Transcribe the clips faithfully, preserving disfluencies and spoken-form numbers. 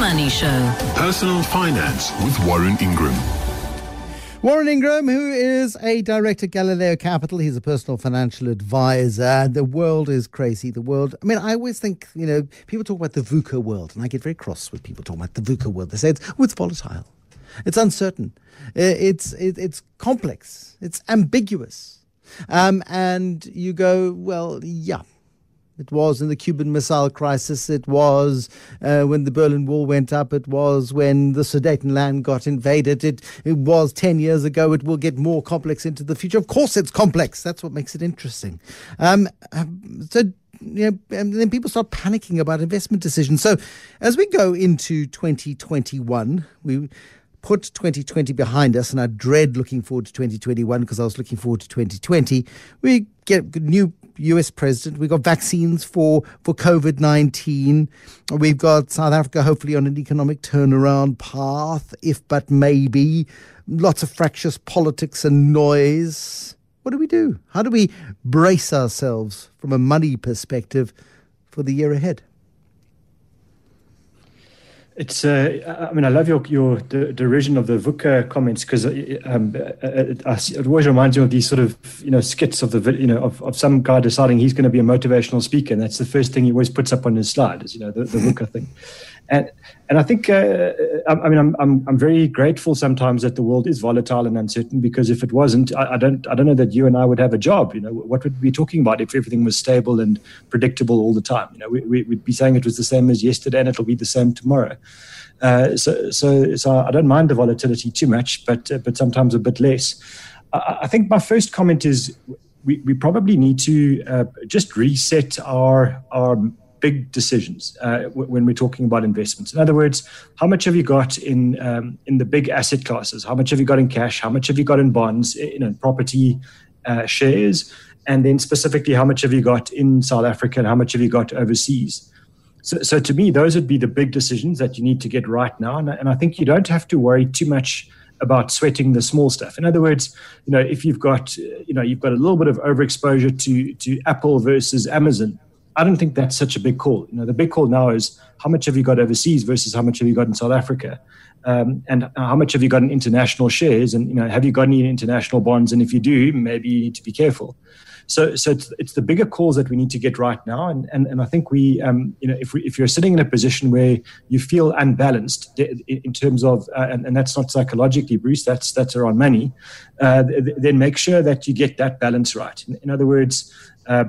Money Show. Personal Finance with Warren Ingram. Warren Ingram, who is a director at Galileo Capital. He's a personal financial advisor. The world is crazy. The world, I mean, I always think, you know, people talk about the VUCA world, and I get very cross when people talk about the VUCA world. They say it's, oh, it's volatile. It's uncertain. It's, it, it's complex. It's ambiguous. Um, and you go, well, yeah. It was in the Cuban Missile Crisis. It was uh, when the Berlin Wall went up. It was when the Sudetenland got invaded. It, it was ten years ago. It will get more complex into the future. Of course it's complex. That's what makes it interesting. Um, so, you know, and then people start panicking about investment decisions. So as we go into twenty twenty-one, we put twenty twenty behind us, and I dread looking forward to twenty twenty-one because I was looking forward to twenty twenty. We get new U S president. We've got vaccines for, for COVID nineteen. We've got South Africa hopefully on an economic turnaround path, if but maybe. Lots of fractious politics and noise. What do we do? How do we brace ourselves from a money perspective for the year ahead? It's. Uh, I mean, I love your your the derision of the VUCA comments because um, it, it always reminds me of these sort of you know skits of the you know of, of some guy deciding he's going to be a motivational speaker, and that's the first thing he always puts up on his slide is you know the, the VUCA thing, and and I think uh, I, I mean I'm I'm I'm very grateful sometimes that the world is volatile and uncertain because if it wasn't, I, I don't I don't know that you and I would have a job. You know, what would we be talking about if everything was stable and predictable all the time? You know, we, we, we'd be saying it was the same as yesterday and it'll be the same tomorrow. Uh, so, so, so I don't mind the volatility too much, but uh, but sometimes a bit less. I, I think my first comment is we, we probably need to uh, just reset our our big decisions uh, w- when we're talking about investments. In other words, how much have you got in um, in the big asset classes? How much have you got in cash? How much have you got in bonds? You know, property, uh, shares, and then specifically, how much have you got in South Africa and how much have you got overseas? So, so to me, those would be the big decisions that you need to get right now. And, and I think you don't have to worry too much about sweating the small stuff. In other words, you know, if you've got, you know, you've got a little bit of overexposure to, to Apple versus Amazon, I don't think that's such a big call. You know, the big call now is how much have you got overseas versus how much have you got in South Africa? Um, and how much have you got in international shares? And, you know, have you got any international bonds? And if you do, maybe you need to be careful. So, so it's, it's the bigger calls that we need to get right now, and and, and I think we, um, you know, if we, if you're sitting in a position where you feel unbalanced in terms of, uh, and, and that's not psychologically, Bruce, that's that's around money, uh, then make sure that you get that balance right. In, in other words, uh,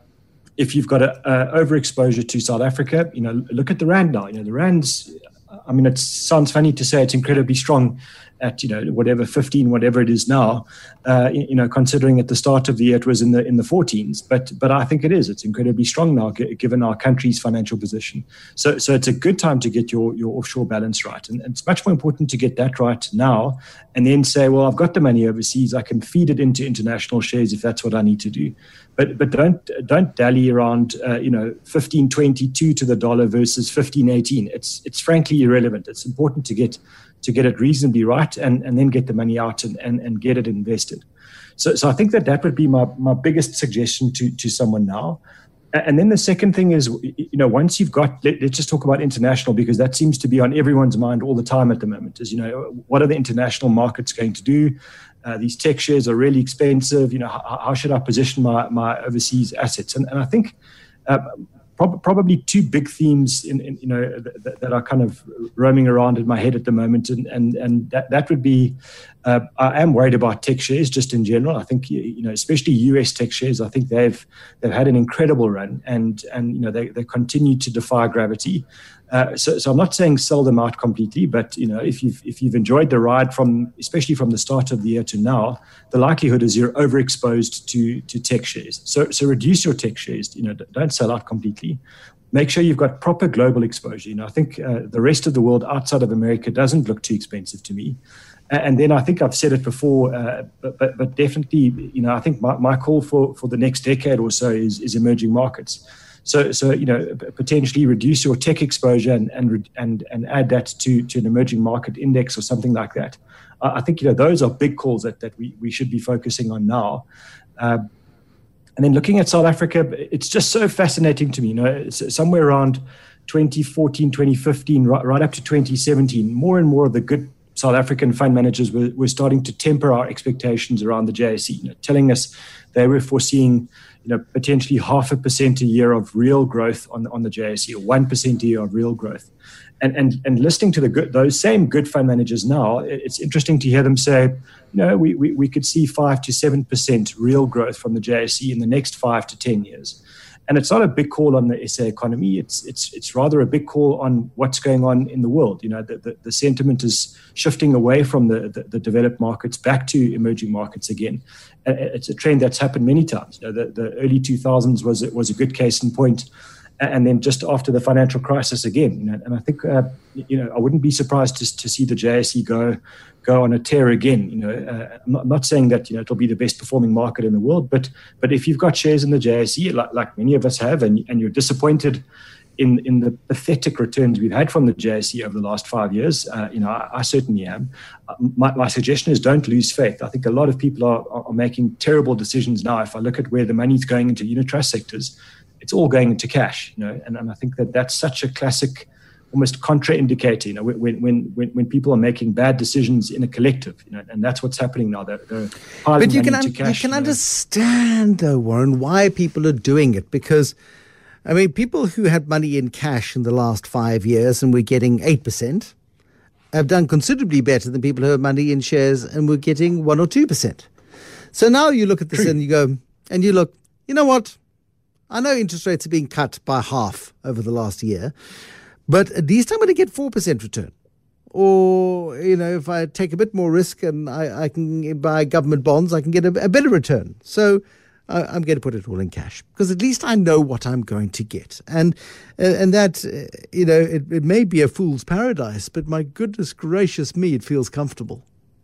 if you've got a, a overexposure to South Africa, you know, look at the rand now. You know, the rand's, I mean, it sounds funny to say it's incredibly strong at, you know, whatever fifteen, whatever it is now, uh, you know, considering at the start of the year it was in the in the fourteens. But but I think it is. It's incredibly strong now, g- given our country's financial position. So so it's a good time to get your, your offshore balance right. And, and it's much more important to get that right now and then say, well, I've got the money overseas. I can feed it into international shares if that's what I need to do. But but don't don't dally around, uh, you know, fifteen twenty-two to the dollar versus fifteen eighteen. It's it's frankly irrelevant. It's important to get to get it reasonably right and, and then get the money out and, and, and get it invested. So so I think that that would be my, my biggest suggestion to, to someone now. And then the second thing is, you know, once you've got, let, let's just talk about international, because that seems to be on everyone's mind all the time at the moment, is, you know, what are the international markets going to do? Uh, these tech shares are really expensive. You know, how, how should I position my, my overseas assets? And, and I think uh, prob- probably two big themes, in, in you know, that, that are kind of roaming around in my head at the moment, and and and that, that would be, uh, I am worried about tech shares just in general. I think, you know, especially U S tech shares, I think they've they've had an incredible run, and and you know they they continue to defy gravity. Uh, so, so I'm not saying sell them out completely, but, you know, if you've if you've enjoyed the ride from, especially from the start of the year to now, the likelihood is you're overexposed to to tech shares. So, so reduce your tech shares. You know, don't sell out completely. Make sure you've got proper global exposure. You know, I think uh, the rest of the world outside of America doesn't look too expensive to me. And then I think I've said it before, uh, but, but but definitely, you know, I think my, my call for, for the next decade or so is is emerging markets. So, so you know, potentially reduce your tech exposure and and and, and add that to, to an emerging market index or something like that. Uh, I think, you know, those are big calls that, that we, we should be focusing on now. Uh, and then looking at South Africa, it's just so fascinating to me. You know, it's somewhere around twenty fourteen, twenty fifteen, right, right up to twenty seventeen, more and more of the good South African fund managers were, were starting to temper our expectations around the J S E, you know, telling us they were foreseeing, you know, potentially half a percent a year of real growth on, on the J S E, or one percent a year of real growth. And and and listening to the good, those same good fund managers now, it's interesting to hear them say, you know, we, we, we could see five to seven percent real growth from the J S E in the next five to ten years. And it's not a big call on the S A economy. It's it's it's rather a big call on what's going on in the world. You know, the, the, the sentiment is shifting away from the, the, the developed markets back to emerging markets again. And it's a trend that's happened many times. You know, the, the early two thousands was was a good case in point, and then just after the financial crisis again. You know, and I think uh, you know I wouldn't be surprised to to see the J S E go. go on a tear again. You know, uh, I'm, not, I'm not saying that, you know, it'll be the best performing market in the world, but but if you've got shares in the J S E, like, like many of us have, and, and you're disappointed in, in the pathetic returns we've had from the J S E over the last five years, uh, you know, I, I certainly am. Uh, my, my suggestion is don't lose faith. I think a lot of people are, are making terrible decisions now. If I look at where the money's going into unit trust sectors, it's all going into cash, you know, and, and I think that that's such a classic, almost contraindicator, you know, when when when when people are making bad decisions in a collective, you know, and that's what's happening now. They're, they're but you can un- cash, you can you know. understand, though, Warren, why people are doing it, because, I mean, people who had money in cash in the last five years and were getting eight percent have done considerably better than people who had money in shares and were getting one or two percent. So now you look at this True. and you go and you look, you know what? I know interest rates are being cut by half over the last year, but at least I'm going to get four percent return. Or, you know, if I take a bit more risk and I, I can buy government bonds, I can get a, a better return. So uh, I'm going to put it all in cash, because at least I know what I'm going to get. And uh, and that, uh, you know, it, it may be a fool's paradise, but my goodness gracious me, it feels comfortable.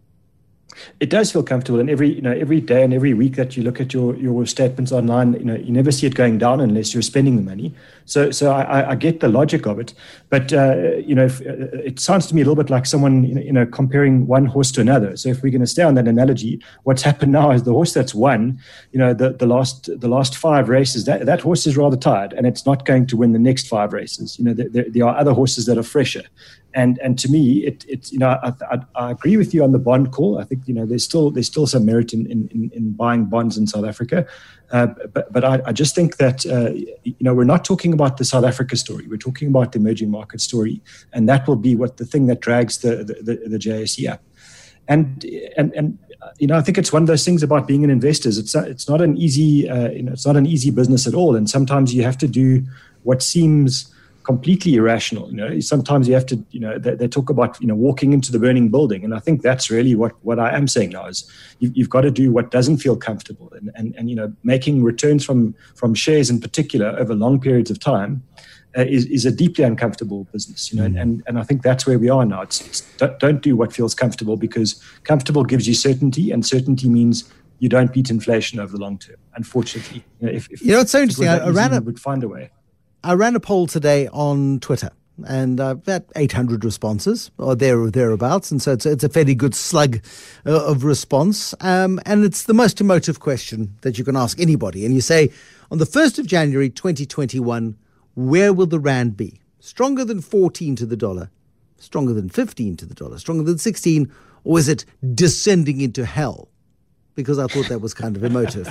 It does feel comfortable, and every you know every day and every week that you look at your your statements online, you know you never see it going down unless you're spending the money. So so I, I get the logic of it, but uh, you know if, uh, it sounds to me a little bit like someone you know comparing one horse to another. So if we're going to stay on that analogy, what's happened now is the horse that's won, you know the, the last the last five races, that that horse is rather tired, and it's not going to win the next five races. You know there, there are other horses that are fresher. And and to me, it it you know I, I, I agree with you on the bond call. I think you know there's still there's still some merit in in, in buying bonds in South Africa, uh, but but I, I just think that uh, you know we're not talking about the South Africa story. We're talking about the emerging market story, and that will be what the thing that drags the the, the, the J S E up. And and and you know I think it's one of those things about being an investor. It's it's not an easy uh, you know it's not an easy business at all, and sometimes you have to do what seems completely irrational. You know, sometimes you have to, you know, they, they talk about, you know, walking into the burning building. And I think that's really what, what I am saying now is you, you've got to do what doesn't feel comfortable. And, and, and, you know, making returns from, from shares in particular over long periods of time uh, is, is a deeply uncomfortable business, you know, mm. and, and I think that's where we are now. It's, it's don't, don't do what feels comfortable, because comfortable gives you certainty, and certainty means you don't beat inflation over the long term. Unfortunately, you know, if, if you know, it's so interesting. I, I ran a, would find a way. I ran a poll today on Twitter, and uh, about eight hundred responses, or there or thereabouts, and so it's, it's a fairly good slug uh, of response. Um, and it's the most emotive question that you can ask anybody. And you say, on the first of January twenty twenty-one, where will the rand be? Stronger than fourteen to the dollar? Stronger than fifteen to the dollar? Stronger than sixteen? Or is it descending into hell? Because I thought that was kind of emotive.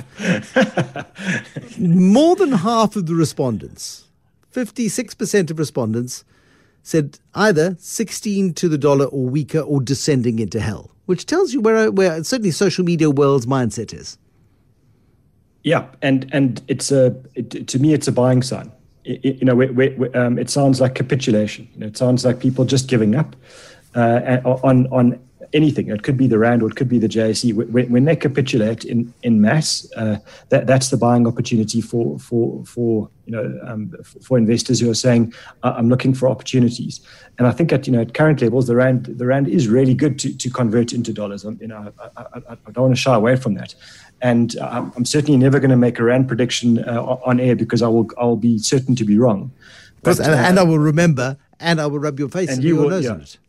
More than half of the respondents, fifty-six percent of respondents, said either sixteen to the dollar or weaker or descending into hell, which tells you where, where certainly social media world's mindset is. Yeah, and and it's a it, to me it's a buying sign. It, you know, we, we, um, it sounds like capitulation. You know, it sounds like people just giving up uh, on on. anything. It could be the rand or it could be the J S E. When, when they capitulate in in mass, uh, that that's the buying opportunity for for for you know um, for investors who are saying, I'm looking for opportunities. And I think at you know at current levels, the rand the rand is really good to to convert into dollars. I'm, you know, I, I, I don't want to shy away from that. And I'm, I'm certainly never going to make a rand prediction uh, on air, because I will I will be certain to be wrong. But, and, uh, and I will remember, and I will rub your face and, and you will, nose yeah. on it.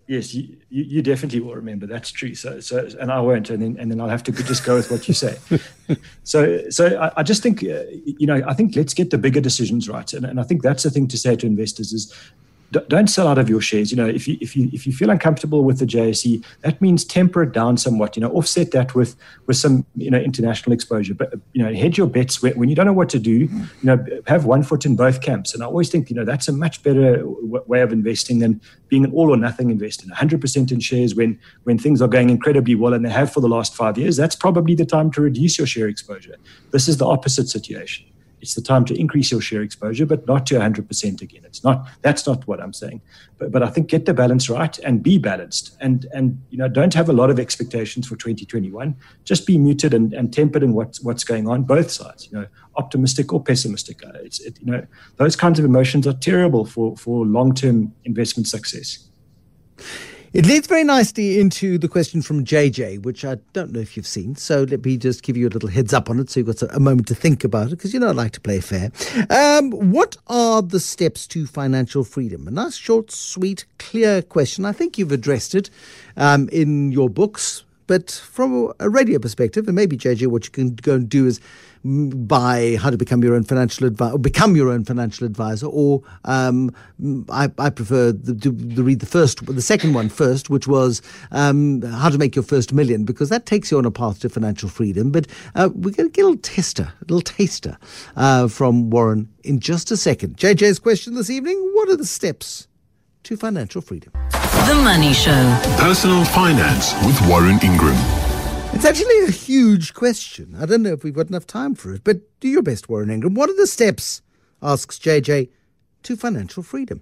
Yes, you, you, you definitely will remember. That's true. So, so, and I won't, and then and then I'll have to just go with what you say. so, so I, I just think, uh, you know, I think let's get the bigger decisions right, and, and I think that's the thing to say to investors is, don't sell out of your shares. You know, if you if you if you feel uncomfortable with the J S E, that means temper it down somewhat. You know, offset that with with some you know international exposure. But you know, hedge your bets when you don't know what to do. You know, have one foot in both camps. And I always think you know that's a much better w- way of investing than being an all or nothing investor. one hundred percent in shares when when things are going incredibly well, and they have for the last five years. That's probably the time to reduce your share exposure. This is the opposite situation. It's the time to increase your share exposure, but not to one hundred percent again. It's not. That's not what I'm saying. But but I think get the balance right and be balanced. And and you know don't have a lot of expectations for twenty twenty-one. Just be muted and, and tempered in what's what's going on, both sides. You know, optimistic or pessimistic. Uh, it's it, you know those kinds of emotions are terrible for for long-term investment success. It leads very nicely into the question from J J, which I don't know if you've seen. So let me just give you a little heads up on it so you've got a moment to think about it, because you know I like to play fair. Um, what are the steps to financial freedom? A nice, short, sweet, clear question. I think you've addressed it um, in your books. But from a radio perspective, and maybe, J J, what you can go and do is buy How to Become Your Own Financial Advisor, or become your own financial advisor, or um, I, I prefer the, to, to read the first, the second one first, which was um, How to Make Your First Million, because that takes you on a path to financial freedom. But uh, we're going to get a little tester, a little taster uh, from Warren in just a second. J J's question this evening: what are the steps to financial freedom? The Money Show. Personal Finance with Warren Ingram. It's actually a huge question. I don't know if we've got enough time for it, but do your best, Warren Ingram. What are the steps, asks J J, to financial freedom?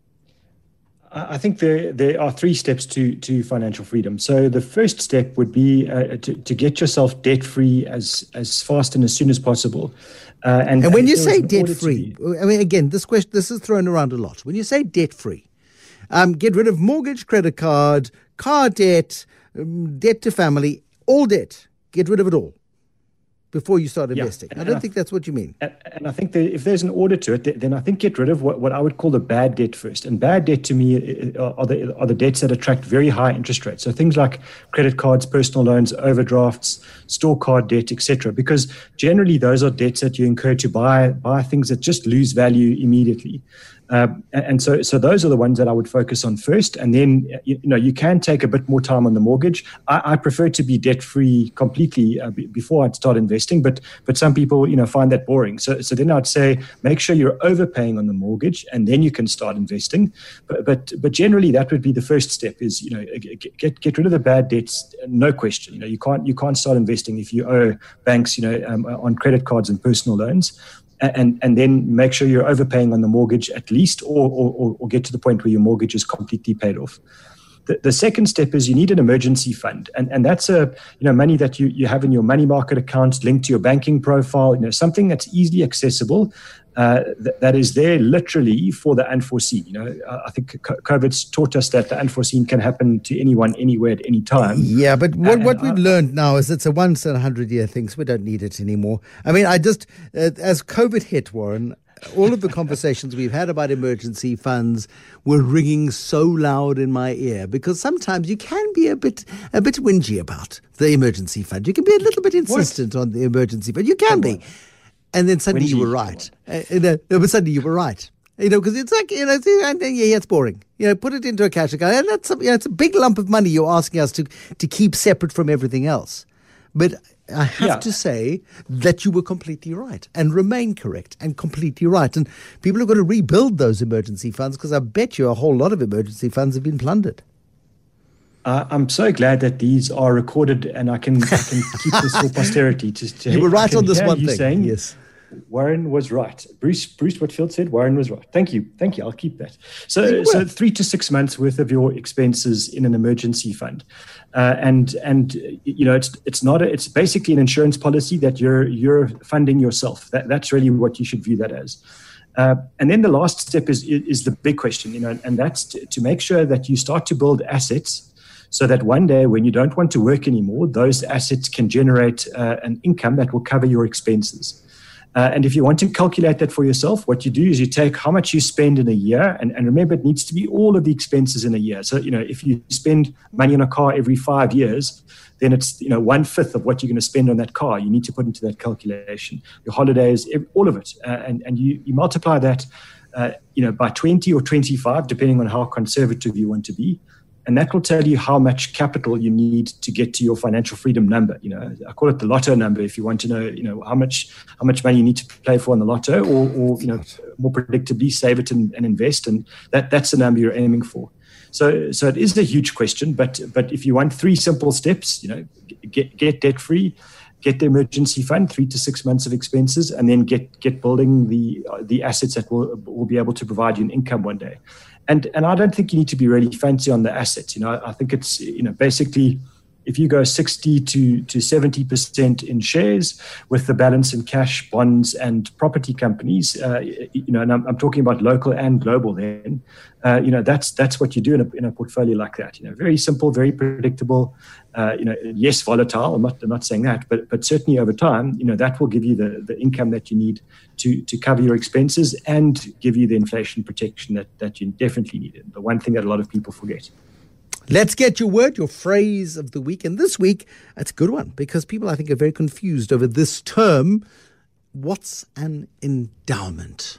I think there there are three steps to to financial freedom. So the first step would be uh, to, to get yourself debt-free as, as fast and as soon as possible. Uh, and, and when and you say debt-free, be, I mean, again, this question, this is thrown around a lot. When you say debt-free, um, get rid of mortgage, credit card, car debt, um, debt to family, all debt. Get rid of it all before you start investing. Yeah, I don't I, think that's what you mean. And, and I think that if there's an order to it, then I think get rid of what, what I would call the bad debt first. And bad debt to me are the, are the debts that attract very high interest rates. So things like credit cards, personal loans, overdrafts, store card debt, et cetera. Because generally those are debts that you incur to buy buy things that just lose value immediately. Uh, and so, so those are the ones that I would focus on first. And then, you, you know, you can take a bit more time on the mortgage. I, I prefer to be debt-free completely uh, b- before I'd start investing. But, but some people, you know, find that boring. So, so then I'd say make sure you're overpaying on the mortgage, and then you can start investing. But, but, but generally, that would be the first step: is you know, get get rid of the bad debts. No question. You know, you can't you can't start investing if you owe banks, you know, um, on credit cards and personal loans. And and then make sure you're overpaying on the mortgage at least, or, or or get to the point where your mortgage is completely paid off. The, the second step is you need an emergency fund, and and that's a you know money that you, you have in your money market accounts linked to your banking profile. You know something that's easily accessible, uh, th- that is there literally for the unforeseen. You know uh, I think COVID's taught us that the unforeseen can happen to anyone, anywhere, at any time. Yeah, but what and, what we've I, learned now is it's a once in a hundred year thing, so we don't need it anymore. I mean, I just uh, as COVID hit, Warren, all of the conversations we've had about emergency funds were ringing so loud in my ear, because sometimes you can be a bit a bit whingy about the emergency fund. You can be a little bit insistent what? on the emergency fund. You can Come be. On. And then suddenly whingy. you were right. Uh, you know, but suddenly you were right. You know, because it's like, you know, yeah, yeah, it's boring. You know, put it into a cash account. And that's a, you know, it's a big lump of money you're asking us to, to keep separate from everything else. But I have yeah. to say that you were completely right and remain correct and completely right. And people are going to rebuild those emergency funds, because I bet you a whole lot of emergency funds have been plundered. Uh, I'm so glad that these are recorded, and I can, I can keep this for posterity. To, to, you were right on this one you thing. Saying, yes. Warren was right. Bruce Bruce Whitfield said Warren was right. Thank you. Thank you. I'll keep that. So so three to six months worth of your expenses in an emergency fund. Uh, and and you know it's it's not a, it's basically an insurance policy that you're you're funding yourself. That that's really what you should view that as. Uh, and then the last step is is the big question, you know, and that's to, to make sure that you start to build assets, so that one day when you don't want to work anymore, those assets can generate uh, an income that will cover your expenses. Uh, and if you want to calculate that for yourself, what you do is you take how much you spend in a year, and, and remember, it needs to be all of the expenses in a year. So, you know, if you spend money on a car every five years, then it's, you know, one fifth of what you're going to spend on that car. You need to put into that calculation. Your holidays, all of it, uh, and and you you multiply that, uh, you know, by twenty or twenty-five, depending on how conservative you want to be. And that will tell you how much capital you need to get to your financial freedom number. You know, I call it the lotto number. If you want to know, you know, how much how much money you need to play for on the lotto, or, or you know, more predictably, save it and, and invest, and that that's the number you're aiming for. So, so it is a huge question. But but if you want three simple steps, you know, get get debt free, get the emergency fund, three to six months of expenses, and then get get building the uh, the assets that will will be able to provide you an income one day. And and I don't think you need to be really fancy on the assets. You know, I, I think it's, you know, basically, if you go sixty to to seventy percent in shares with the balance in cash, bonds, and property companies, uh, you know, and I'm, I'm talking about local and global. Then, uh, you know, that's that's what you do in a in a portfolio like that. You know, very simple, very predictable. Uh, you know, yes, volatile. I'm not I'm not saying that, but but certainly over time, you know, that will give you the the income that you need to to cover your expenses and give you the inflation protection that that you definitely need. The one thing that a lot of people forget. Let's get your word, your phrase of the week. And this week, it's a good one because people, I think, are very confused over this term. What's an endowment?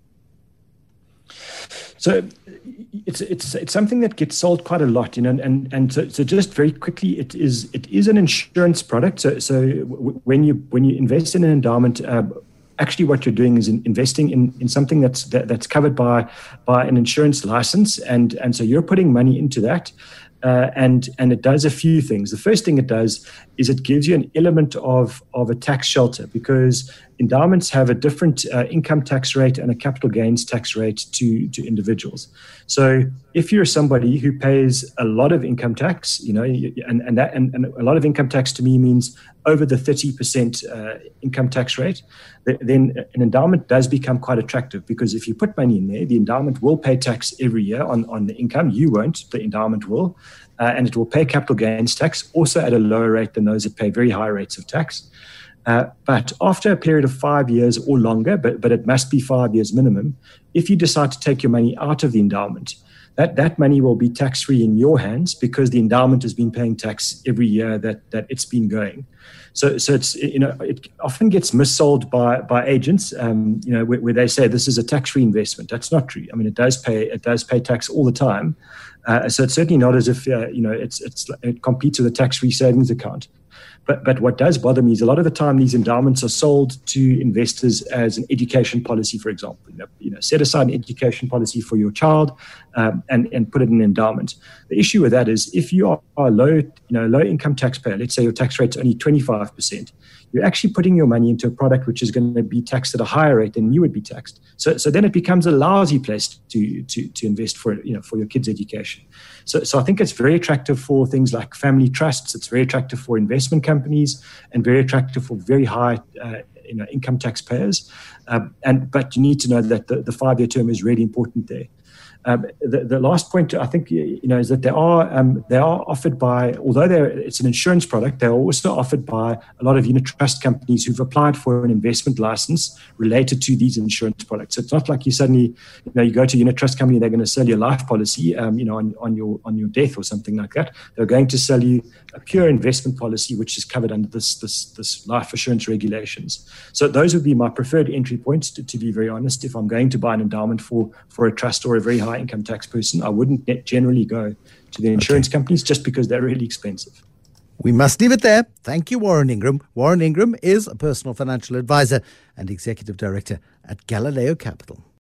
So it's it's it's something that gets sold quite a lot, you know, and and so, so just very quickly, it is it is an insurance product. So so w- when you when you invest in an endowment, uh, actually what you're doing is in investing in, in something that's that, that's covered by by an insurance license, and and so you're putting money into that. Uh, and and it does a few things. The first thing it does is it gives you an element of, of a tax shelter, because endowments have a different uh, income tax rate and a capital gains tax rate to, to individuals. So if you're somebody who pays a lot of income tax, you know, and and that and, and a lot of income tax to me means over the thirty percent uh, income tax rate, then an endowment does become quite attractive, because if you put money in there, the endowment will pay tax every year on, on the income. You won't, the endowment will. Uh, and it will pay capital gains tax, also at a lower rate than those that pay very high rates of tax. Uh, but after a period of five years or longer, but, but it must be five years minimum, if you decide to take your money out of the endowment, that, that money will be tax-free in your hands, because the endowment has been paying tax every year that, that it's been going. So, so it's, you know, it often gets missold by by agents, um, you know, where, where they say this is a tax-free investment. That's not true. I mean, it does pay it does pay tax all the time. Uh, so it's certainly not as if uh, you know it's it's it competes with a tax-free savings account. But but what does bother me is a lot of the time these endowments are sold to investors as an education policy, for example. You know, you know set aside an education policy for your child um, and and put it in an endowment. The issue with that is if you are a low you know low income taxpayer, let's say your tax rate's only twenty-five percent, you're actually putting your money into a product which is going to be taxed at a higher rate than you would be taxed. So so then it becomes a lousy place to to to invest for you know for your kids' education. So so I think it's very attractive for things like family trusts. It's very attractive for investment companies, and very attractive for very high uh, you know income taxpayers. Um, and but you need to know that the, the five-year term is really important there. Um, the, the last point I think you know is that they are um, they are offered by, although they're it's an insurance product, they're also offered by a lot of unit trust companies who've applied for an investment license related to these insurance products. So it's not like you suddenly you know you go to a unit trust company, they're going to sell you a life policy um, you know on, on your on your death or something like that. They're going to sell you a pure investment policy which is covered under this this this life assurance regulations. So those would be my preferred entry points. To, to be very honest, if I'm going to buy an endowment for for a trust or a very high income tax person, I wouldn't generally go to the insurance okay. companies just because they're really expensive. We must leave it there. Thank you, Warren Ingram. Warren Ingram is a personal financial advisor and executive director at Galileo Capital.